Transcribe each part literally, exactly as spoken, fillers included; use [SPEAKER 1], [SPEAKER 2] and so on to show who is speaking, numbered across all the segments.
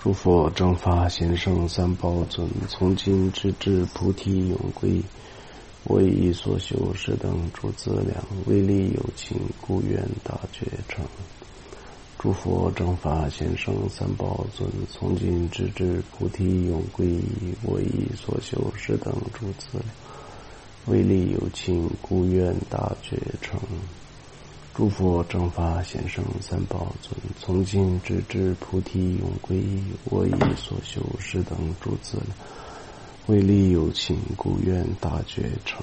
[SPEAKER 1] 诸佛正法贤圣三宝尊，从今直至菩提永归。为一所修是等诸资粮，为利有情，故愿大觉成。诸佛正法贤圣三宝尊，从今直至菩提永归。为一所修是等诸资粮，为利有情，故愿大觉成。诸佛正法贤圣三宝尊，从今直至菩提永归。我以所修是等诸资粮，为利有情，故愿大觉成。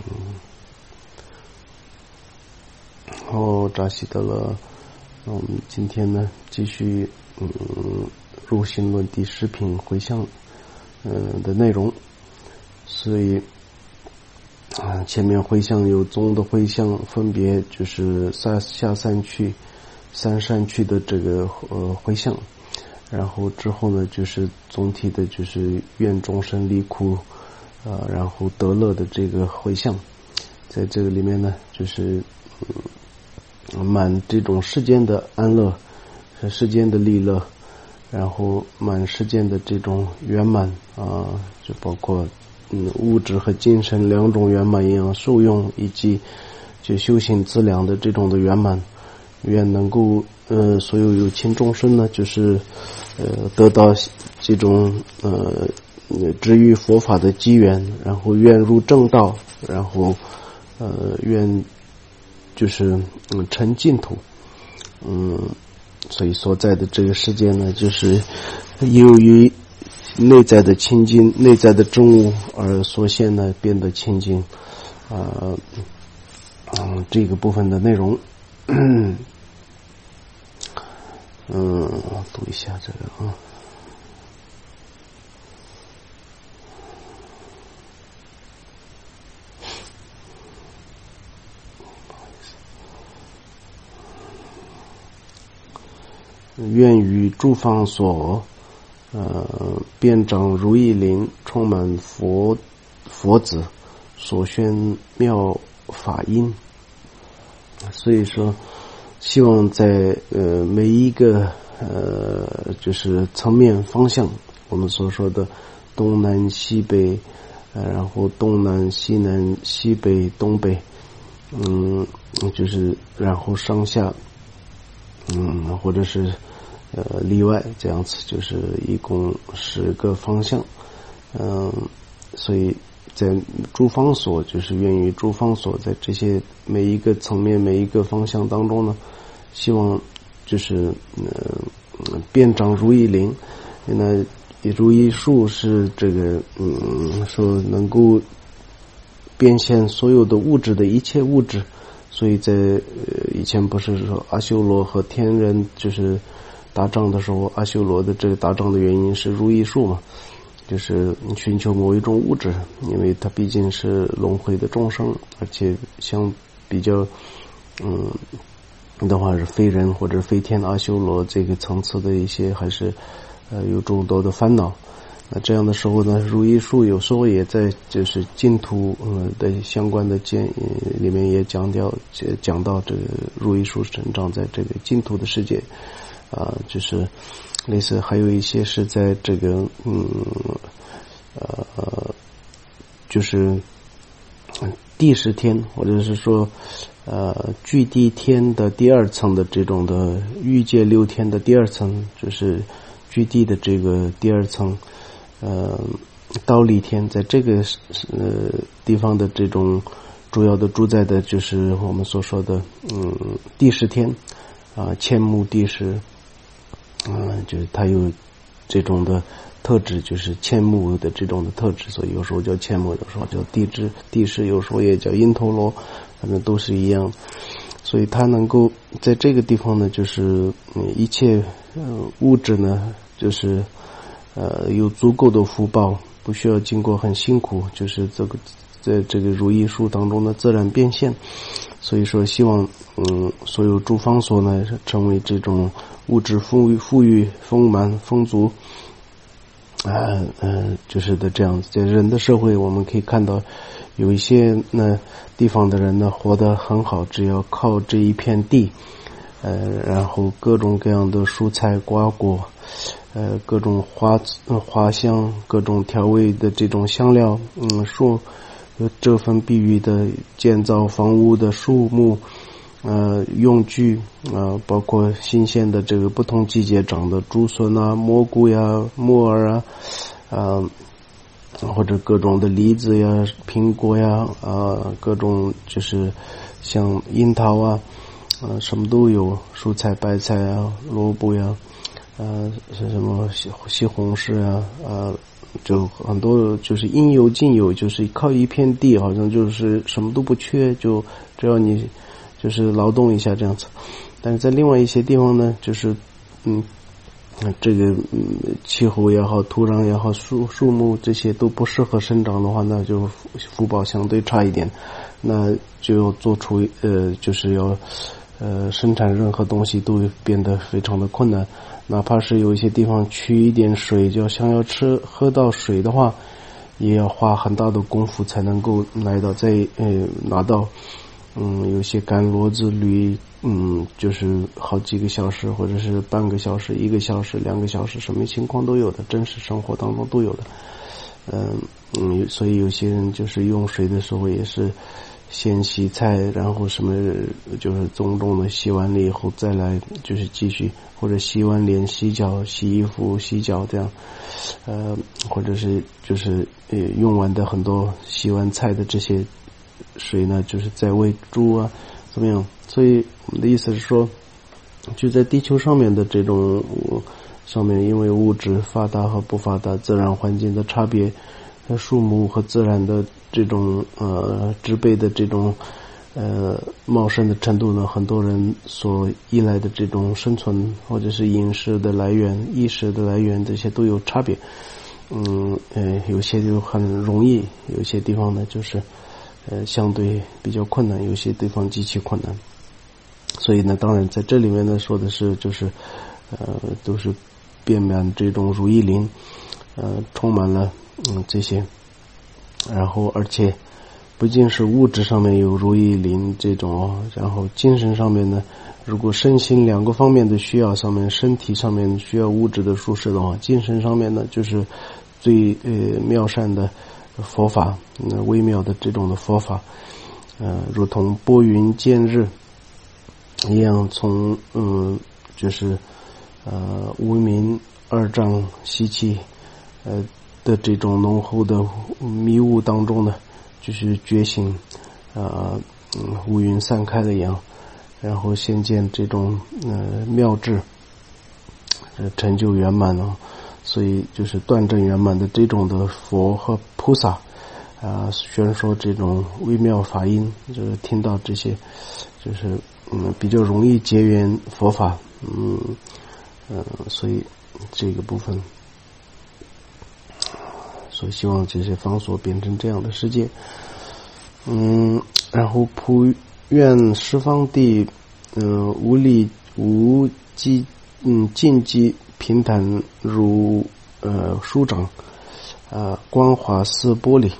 [SPEAKER 1] 好，扎西德勒，我们今天呢继续嗯入心论第十品回向嗯的内容，所以啊，前面回向有宗的回向，分别就是下下三区、三善区的这个呃回向，然后之后呢就是总体的就是愿众生离苦，呃，然后得乐的这个回向，在这个里面呢就是嗯满这种世间的安乐，世间的利乐，然后满世间的这种圆满啊，就包括。嗯，物质和精神两种圆满一样受用，以及就修行资粮的这种的圆满，愿能够呃所有有情众生呢，就是呃得到这种呃知遇佛法的机缘，然后愿入正道，然后呃愿就是嗯成净土，嗯，所以所在的这个世界呢，就是由于内在的清净，内在的真物而所现呢变得清净，啊、嗯，这个部分的内容，嗯，读一下这个啊。愿与诸方所呃，遍长如意林，充满佛佛子所宣妙法音。所以说，希望在呃每一个呃就是层面方向，我们所说的东南西北，呃，然后东南西南西北东北，嗯，就是然后上下，嗯，或者是。呃，例外这样子，就是一共十个方向，嗯，所以在诸方所，就是愿于诸方所，在这些每一个层面、每一个方向当中呢，希望就是呃遍长如意林，那如意树是这个嗯说能够变现所有的物质的一切物质，所以在呃以前不是说阿修罗和天人就是。打仗的时候，阿修罗的这个打仗的原因是如意树嘛，就是寻求某一种物质，因为它毕竟是轮回的众生，而且相比较，嗯，的话是非人或者非天阿修罗这个层次的一些，还是呃有众多的烦恼。那这样的时候呢，如意树有时候也在就是净土呃的相关的经里面也讲到讲到这个如意树生长在这个净土的世界。啊，就是类似，还有一些是在这个嗯呃，就是第十天，或者是说呃具地天的第二层的这种的欲界六天的第二层，就是具地的这个第二层，呃忉利天，在这个呃地方的这种主要的主宰的，就是我们所说的嗯第十天啊，千目第十。嗯，就是它有这种的特质，就是千目的这种的特质，所以有时候叫千目，有时候叫地支、地势，有时候也叫因陀罗，反正都是一样。所以它能够在这个地方呢，就是嗯一切呃物质呢，就是呃有足够的福报，不需要经过很辛苦，就是这个在这个如意树当中的自然变现。所以说，希望嗯所有诸方所呢，成为这种。物质富裕、富裕、丰满、丰足，啊呃，就是的这样子。在人的社会，我们可以看到，有一些呢地方的人呢活得很好，只要靠这一片地，呃，然后各种各样的蔬菜瓜果， 呃各种花花香、各种调味的这种香料，嗯，树这份比喻的建造房屋的树木，呃用具，呃包括新鲜的这个不同季节长的竹笋啊、蘑菇呀、木耳啊，呃或者各种的梨子呀、苹果呀，呃各种就是像樱桃啊，呃什么都有，蔬菜、白菜啊、萝卜呀，呃是什么西西红柿啊，呃就很多，就是应有尽有，就是靠一片地，好像就是什么都不缺，就只要你就是劳动一下这样子。但是在另外一些地方呢，就是嗯，这个嗯气候也好，土壤也好，树树木这些都不适合生长的话，那就福报相对差一点，那就要做出呃，就是要呃生产任何东西都变得非常的困难。哪怕是有一些地方缺一点水，就想要吃喝到水的话，也要花很大的功夫才能够来到再呃拿到。嗯，有些干骡子驴，嗯，就是好几个小时，或者是半个小时、一个小时、两个小时，什么情况都有的，真实生活当中都有的。嗯嗯，所以有些人就是用水的时候也是先洗菜，然后什么就是重重的洗完了以后再来就是继续，或者洗完脸、洗脚、洗衣服、洗脚这样，呃，或者是就是呃用完的很多洗完菜的这些水呢，就是在喂猪啊，怎么样？所以我们的意思是说，就在地球上面的这种上面，因为物质发达和不发达、自然环境的差别、树木和自然的这种呃植被的这种呃茂盛的程度呢，很多人所依赖的这种生存或者是饮食的来源、意识的来源，这些都有差别。嗯呃，有些就很容易，有些地方呢就是呃相对比较困难，有些地方极其困难。所以呢，当然在这里面呢说的是就是呃都是遍满这种如意林，呃充满了嗯这些，然后而且不仅是物质上面有如意林这种，然后精神上面呢，如果身心两个方面的需要上面，身体上面需要物质的舒适的话，精神上面呢就是最呃妙善的佛法，呃微妙的这种的佛法，呃如同拨云见日一样，从嗯就是呃无明二障习气呃的这种浓厚的迷雾当中呢，就是觉醒啊、呃嗯、乌云散开的一样，然后现见这种呃妙智，呃成就圆满了。所以就是断证圆满的这种的佛和菩萨啊、呃，宣说这种微妙法音，就是听到这些就是嗯比较容易结缘佛法，嗯呃所以这个部分，所以希望这些方所变成这样的世界。嗯，然后普愿十方地，嗯、呃、无力无积嗯尽积平坦如呃舒掌，呃光华似玻璃。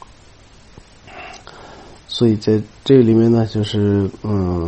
[SPEAKER 1] 所以在这里面呢，就是嗯。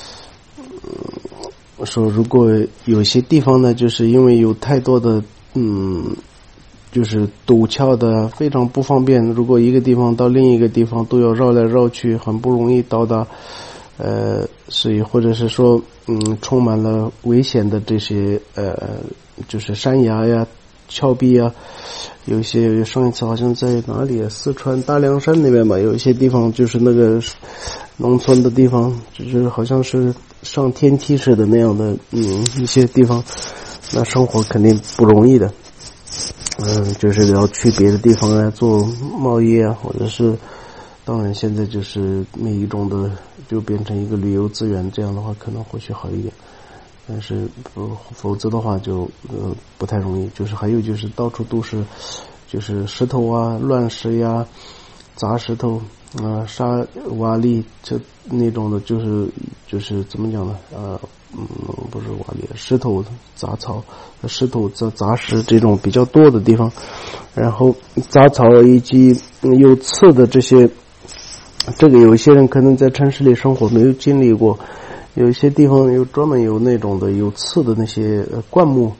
[SPEAKER 1] 说如果有些地方呢，就是因为有太多的嗯就是陡峭的非常不方便，如果一个地方到另一个地方都要绕来绕去，很不容易到达，呃所以或者是说嗯充满了危险的这些呃就是山崖呀、峭壁啊，有一些上一次好像在哪里啊，四川大凉山那边吧，有一些地方就是那个农村的地方，就是好像是上天梯似的那样的嗯一些地方，那生活肯定不容易的。嗯，就是要去别的地方来做贸易啊，或者是当然现在就是每一种的就变成一个旅游资源，这样的话可能或许好一点，但是不否则的话就呃不太容易。就是还有就是到处都是就是石头啊、乱石呀、砸石头啊、沙瓦砾这那种的，就是就是怎么讲呢？呃嗯，不是瓦砾，石头杂草、石头杂杂石这种比较多的地方，然后杂草以及有刺的这些，这个有一些人可能在城市里生活没有经历过，有一些地方有专门有那种的有刺的那些灌木，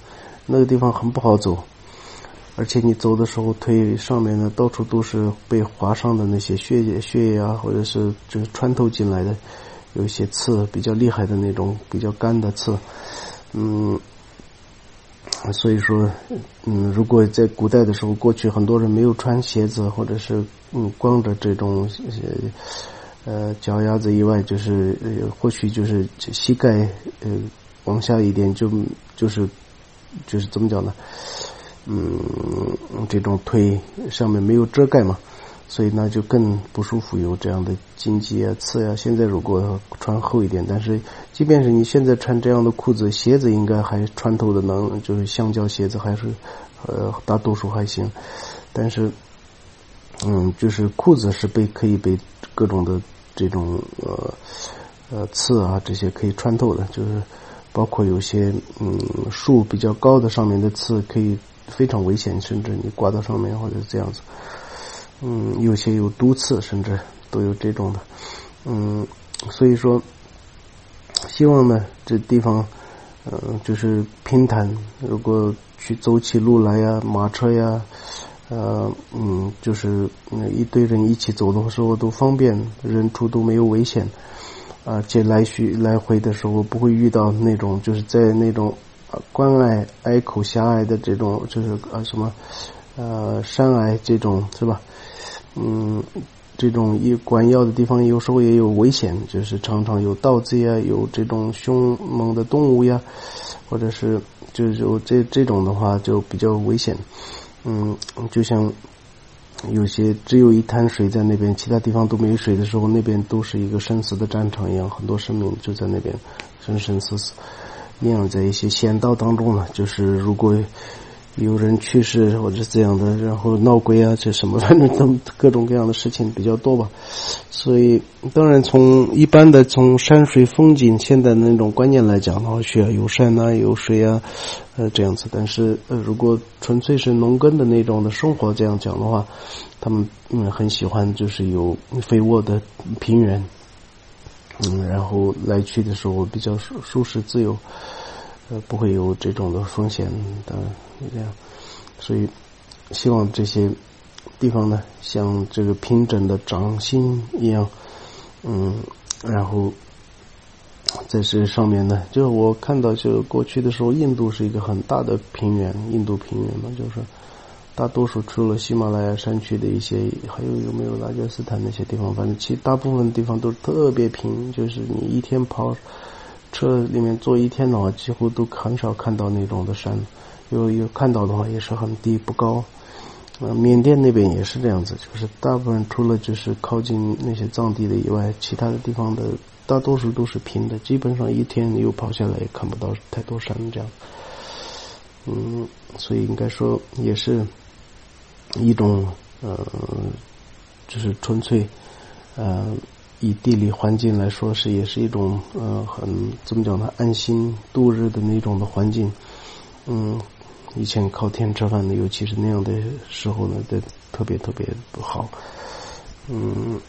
[SPEAKER 1] 那个地方很不好走，而且你走的时候腿上面呢到处都是被划伤的那些血液血液啊，或者是就是穿透进来的，有一些刺比较厉害的那种比较干的刺，嗯，所以说嗯，如果在古代的时候，过去很多人没有穿鞋子，或者是嗯光着这种呃脚丫子以外，就是呃或许就是膝盖呃往下一点就就是就是怎么讲呢？嗯，这种腿上面没有遮盖嘛，所以那就更不舒服，有这样的荆棘啊、刺啊。现在如果穿厚一点，但是即便是你现在穿这样的裤子，鞋子应该还穿透的能，就是橡胶鞋子还是呃大多数还行，但是嗯，就是裤子是被可以被各种的这种呃呃刺啊这些可以穿透的，就是包括有些嗯树比较高的上面的刺可以非常危险，甚至你挂到上面或者这样子。嗯，有些有毒刺，甚至都有这种的。嗯，所以说，希望呢这地方，嗯、呃，就是平坦。如果去走起路来呀，马车呀，呃，嗯，就是一堆人一起走的时候都方便，人出都没有危险。而且来去来回的时候不会遇到那种就是在那种关隘隘口狭隘的这种就是啊什么呃山隘这种是吧？嗯，这种一管要的地方有时候也有危险，就是常常有盗贼呀，有这种凶猛的动物呀，或者是就是有这这种的话就比较危险。嗯，就像有些只有一滩水在那边，其他地方都没有水的时候，那边都是一个生死的战场一样，很多生命就在那边生生死死。一样在一些险道当中呢，就是如果有人去世或者这样的，然后闹鬼啊这什么，反正都各种各样的事情比较多吧。所以当然从一般的从山水风景现在的那种观念来讲的话，需要有山啊有水啊呃这样子，但是呃如果纯粹是农耕的那种的生活这样讲的话，他们嗯很喜欢就是有肥沃的平原，嗯然后来去的时候比较舒舒适自由，呃不会有这种的风险的这样。所以希望这些地方呢像这个平整的掌心一样，嗯然后在这上面呢，就是我看到就过去的时候，印度是一个很大的平原，印度平原嘛，就是大多数除了喜马拉雅山区的一些，还有有没有拉加斯坦那些地方，反正其大部分地方都是特别平，就是你一天跑车里面坐一天的话，几乎都很少看到那种的山，有有看到的话也是很低不高。呃，缅甸那边也是这样子，就是大部分除了就是靠近那些藏地的以外，其他的地方的大多数都是平的，基本上一天你又跑下来也看不到太多山这样。嗯，所以应该说也是一种呃，就是纯粹呃，以地理环境来说是也是一种呃很怎么讲呢，安心度日的那种的环境。嗯。以前靠天吃饭的，尤其是那样的时候呢，的特别特别不好。嗯，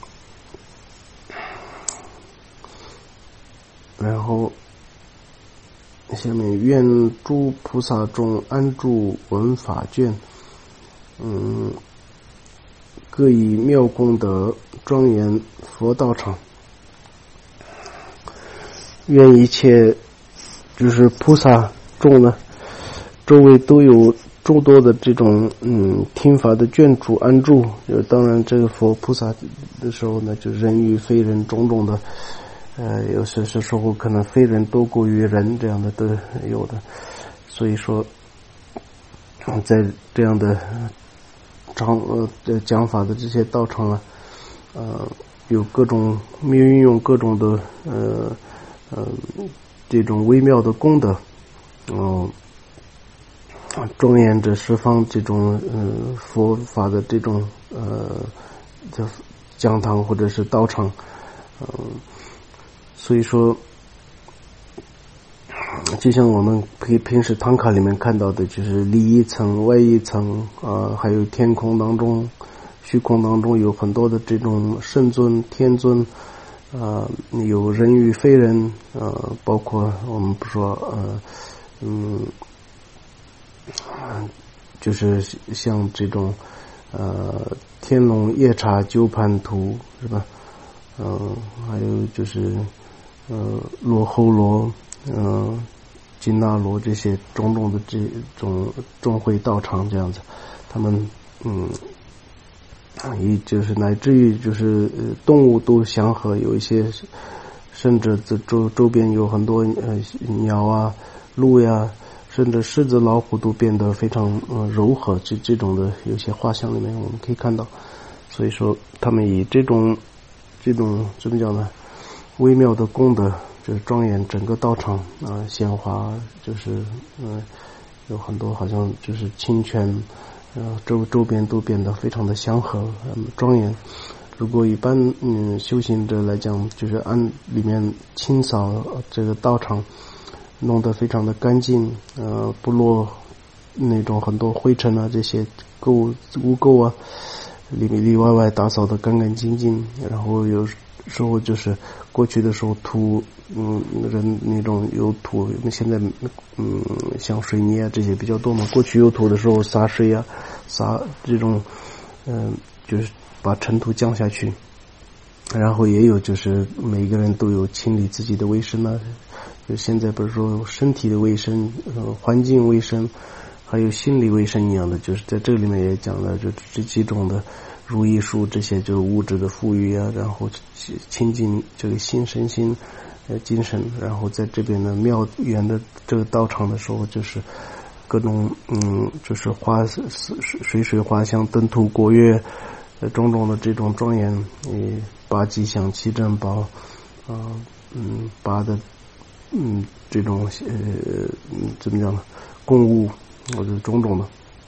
[SPEAKER 1] 然后下面愿诸菩萨众安住闻法卷，嗯，各以妙功德庄严佛道场，愿一切就是菩萨众呢。周围都有诸多的这种嗯听法的眷主安住，就当然这个佛菩萨的时候呢，就人与非人种种的，呃，有些时候可能非人多过于人这样的都有的，所以说，在这样的讲呃讲法的这些道场啊，呃，有各种运用各种的呃呃这种微妙的功德，嗯、呃。庄严着十方这种呃佛法的这种呃的讲堂或者是道场，嗯、呃，所以说，就像我们平平时唐卡里面看到的，就是里一层外一层啊、呃，还有天空当中、虚空当中有很多的这种圣尊、天尊，啊、呃，有人与非人，呃，包括我们不说呃嗯。 就是像这种呃天龙夜叉鸠盘图是吧？嗯、呃，还有就是呃罗睺罗，嗯、呃，金那罗这些种种的这种众会道场这样子，他们嗯，也就是乃至于就是呃动物都祥和，有一些甚至这周周边有很多呃鸟啊、鹿呀。甚至狮子、老虎都变得非常呃柔和，这这种的有些画像里面我们可以看到，所以说他们以这种这种怎么讲呢？微妙的功德，就是庄严整个道场啊、呃，鲜花就是嗯、呃、有很多好像就是清泉，呃周周边都变得非常的祥和、嗯、庄严。如果一般嗯修行者来讲，就是按里面清扫这个道场。弄得非常的干净，呃，不落那种很多灰尘啊，这些垢污垢啊，里里里外外打扫的干干净净。然后有时候就是过去的时候土，嗯，人那种有土，现在嗯像水泥啊这些比较多嘛。过去有土的时候洒水啊，洒这种，嗯、呃，就是把尘土降下去。然后也有就是每个人都有清理自己的卫生啊。就现在不是说身体的卫生、呃环境卫生，还有心理卫生一样的，就是在这里面也讲了，就这几种的如意树这些就是物质的富裕啊，然后亲近这个心身心呃精神，然后在这边的庙园的这个道场的时候，就是各种嗯就是花水水花香灯图国乐呃种种的这种庄严，呃八吉祥七珍宝啊嗯八的。嗯，这种呃，怎么讲呢？供物或者种种的，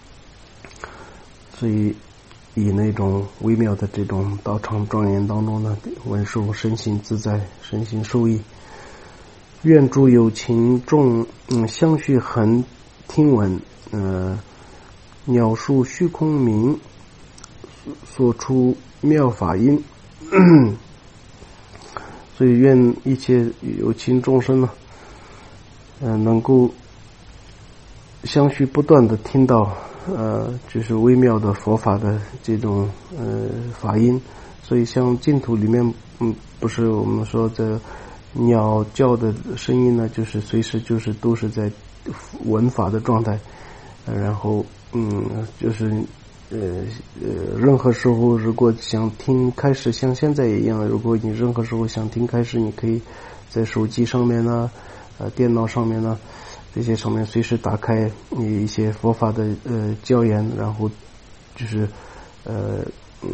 [SPEAKER 1] 所以以那种微妙的这种道场庄严当中呢，闻受身心自在，身心受益。愿诸有情众，嗯，相续恒听闻，呃，鸟树虚空明，所出妙法音。所以愿一切有情众生呢，呃，能够相续不断的听到，呃，就是微妙的佛法的这种呃法音。所以像净土里面，嗯，不是我们说这鸟叫的声音呢，就是随时就是都是在闻法的状态，呃、然后嗯，就是。呃呃，任何时候如果想听开始，像现在也一样，如果你任何时候想听开始，你可以在手机上面呢，呃，电脑上面呢，这些上面随时打开你一些佛法的呃教言，然后就是呃嗯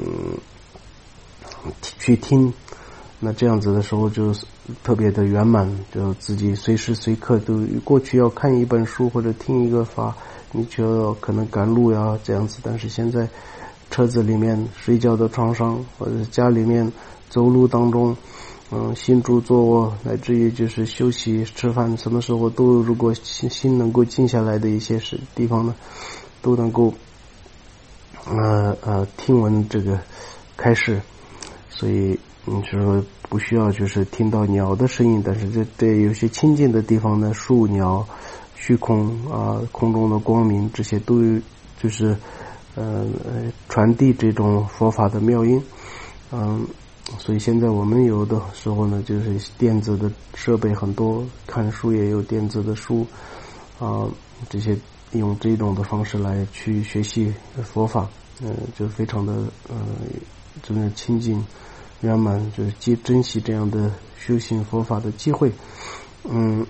[SPEAKER 1] 去听，那这样子的时候就特别的圆满，就自己随时随刻都过去要看一本书或者听一个法。你就要可能赶路呀这样子，但是现在车子里面、睡觉的床上或者家里面走路当中，嗯，行住坐卧，乃至于就是休息、吃饭，什么时候都如果心心能够静下来的一些是地方呢，都能够呃呃听闻这个开示。所以你说不需要就是听到鸟的声音，但是这对有些亲近的地方呢，树鸟。虚空啊，空中的光明，这些都就是呃传递这种佛法的妙音，嗯，所以现在我们有的时候呢，就是电子的设备很多，看书也有电子的书啊，这些用这种的方式来去学习佛法，嗯、呃，就非常的呃，真的亲近圆满，就是既珍惜这样的修行佛法的机会，嗯。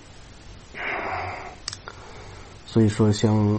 [SPEAKER 1] 所以说，像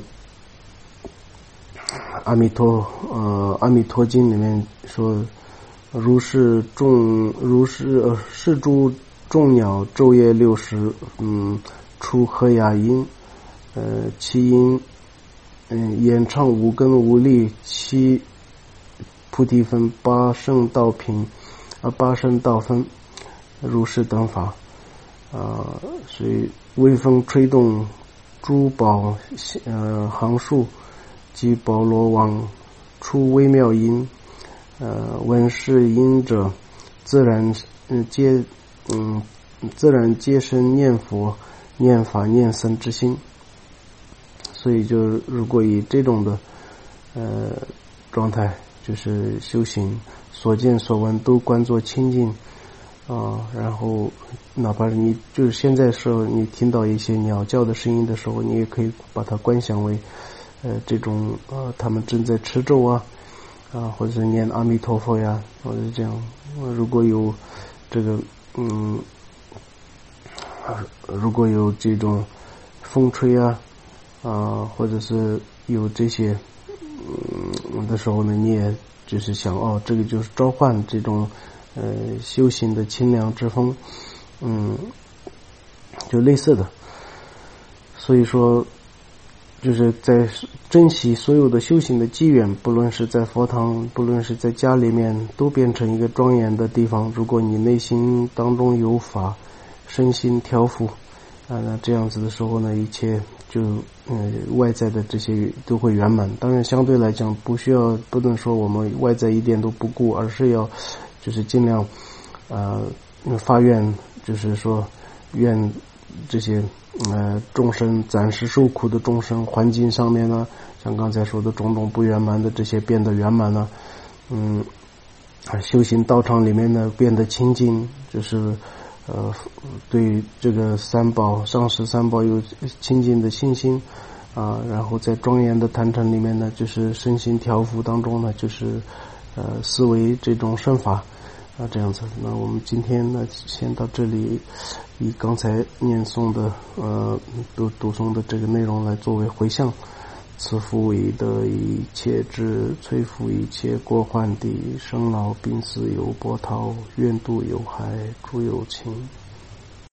[SPEAKER 1] 阿弥陀呃阿弥陀经里面说，如是众如是呃是诸众鸟昼夜六时，嗯，出和雅音，呃，其音，嗯，演唱五根无力，七菩提分，八圣道品，啊，八圣道分，如是等法，啊、呃，所以微风吹动。珠宝呃行树及宝罗网出微妙音，呃闻是音者，自然嗯皆嗯自然皆生念佛、念法、念僧之心。 所以就如果以这种的呃状态，就是修行，所见所闻都观作清净啊，然后哪怕是你就是现在时候你听到一些鸟叫的声音的时候，你也可以把它观想为呃这种呃他们正在持咒啊啊，或者是念阿弥陀佛呀，或者是这样。如果有这个嗯如果有这种风吹啊啊，或者是有这些嗯的时候呢，你也就是想哦，这个就是召唤这种呃修行的清凉之风，嗯，就类似的。所以说，就是在珍惜所有的修行的机缘，不论是在佛堂，不论是在家里面，都变成一个庄严的地方。如果你内心当中有法，身心调伏啊，那这样子的时候呢，一切就呃外在的这些都会圆满。当然相对来讲不需要不能说我们外在一点都不顾，而是要就是尽量呃发愿，就是说愿这些呃众生暂时受苦的众生环境上面呢，像刚才说的种种不圆满的这些变得圆满了，嗯修行道场里面呢变得清净，就是呃，对这个三宝、上师三宝有清净的信心啊，然后在庄严的坛城里面呢，就是身心调伏当中呢，就是呃思维这种身法啊，这样子。那我们今天呢，先到这里，以刚才念诵的呃读读诵的这个内容来作为回向。慈父以德一切智，摧伏一切过患地，生老病死有波涛，愿度有害诸有情。